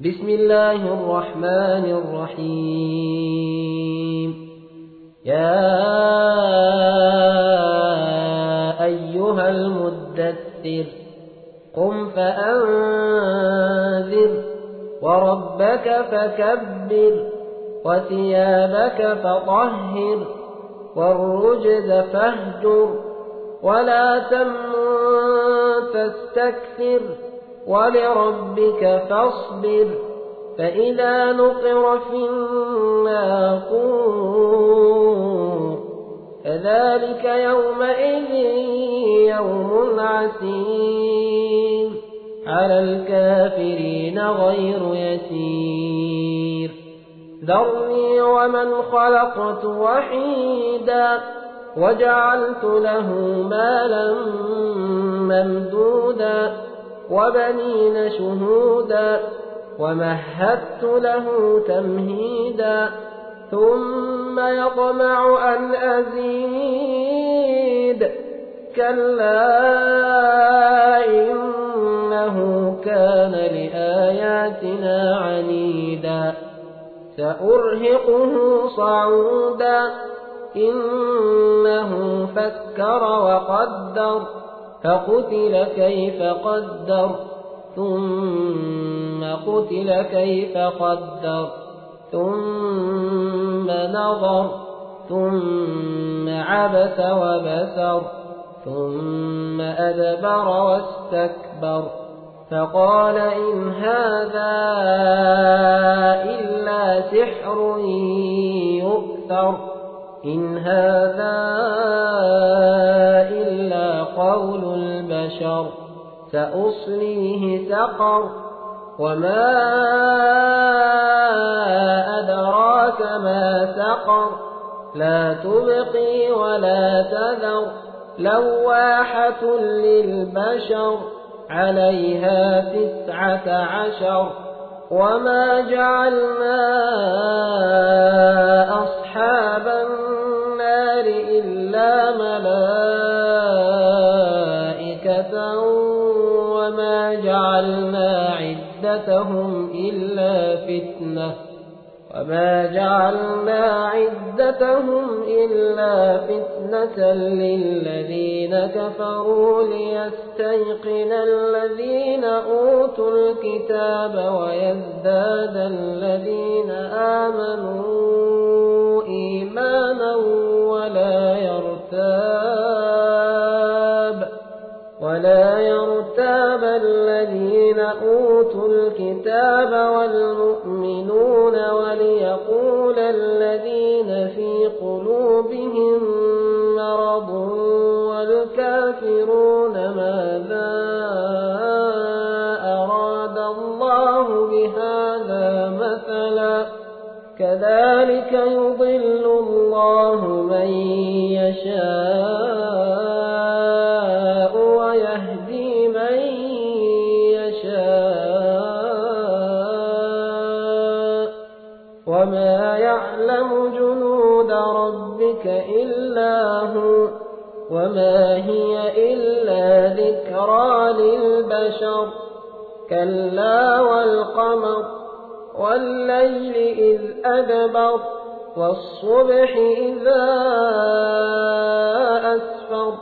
بسم الله الرحمن الرحيم. يا أيها المدثر قم فأنذر وربك فكبر وثيابك فطهر والرجز فاهجر ولا تمنن تستكثر ولربك فاصبر فإذا نقر في الناقور فذلك يومئذ يوم عسير على الكافرين غير يسير. ذرني ومن خلقت وحيدا وجعلت له مالا ممدودا وبنين شهودا ومهدت له تمهيدا ثم يطمع أن أزيد كلا إنه كان لآياتنا عنيدا سأرهقه صعودا إنه فكر وقدر فقتل كيف قدر ثم قتل كيف قدر ثم نظر ثم عبس وبسر ثم أدبر واستكبر فقال إن هذا إلا سحر يؤثر إن هذا إلا قول البشر سأصليه سقر وما أدراك ما سقر لا تبقي ولا تذر لواحة للبشر عليها 19 وما جعلنا أصحاب النار إلا ملائكة وما جعلنا عدتهم إلا فتنة للذين كفروا ليستيقن الذين أوتوا الكتاب ويزداد الذين آمنوا إيمانا ولا يرتاب الذين أوتوا الكتاب والمؤمنون وليقول الذين في قلوبهم مرض والكافرون ماذا أراد الله بهذا مثلا كذلك يضل الله من يشاء ويهدي من يشاء وما يعلم جنود ربك إلا هو وما هي إلا ذكرى للبشر كلا والقمر والليل إذ أدبر والصبح إذا أسفر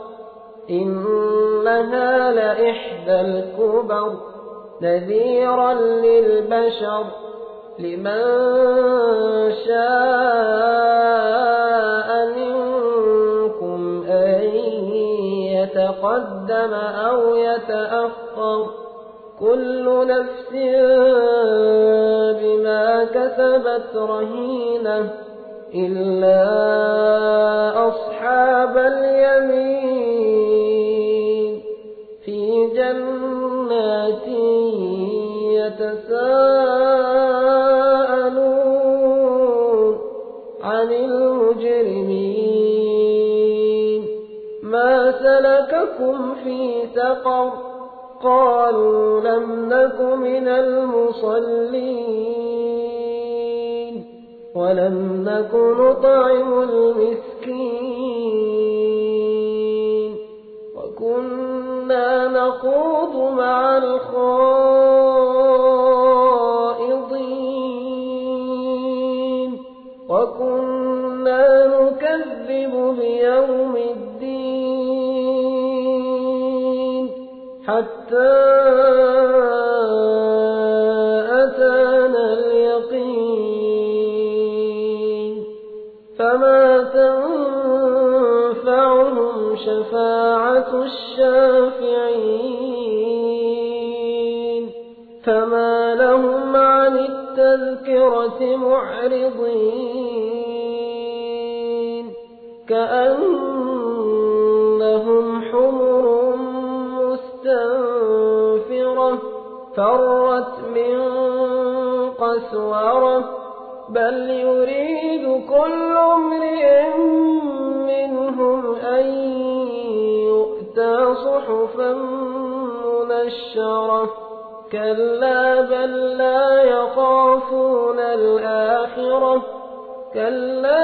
إنها لإحدى الكبر نذيرا للبشر لمن شاء منكم أن يتقدم أو يتأخر كل نفس بما كسبت رهينة إلا أصحاب اليمين في جنات يتساءلون عن المجرمين ما سلككم في سقر قالوا لم نك من المصلين ولم نك نطعم المسكين وكنا نخوض مع الخائضين وكنا نكذب بيوم الدين حتى أتانا اليقين فما تنفعهم شفاعة الشافعين فما لهم عن التذكرة معرضين كأنهم حمر مستنفرة فرت من قسورة بل يريد كل امرئ منهم أن يؤتى صحفا منشرة كلا بل لا يخافون الآخرة كلا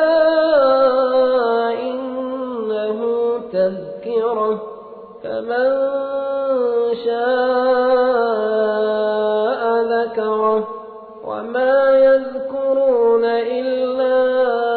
إنه تذكرة فمن شاء ذكره وما يذكرون إلا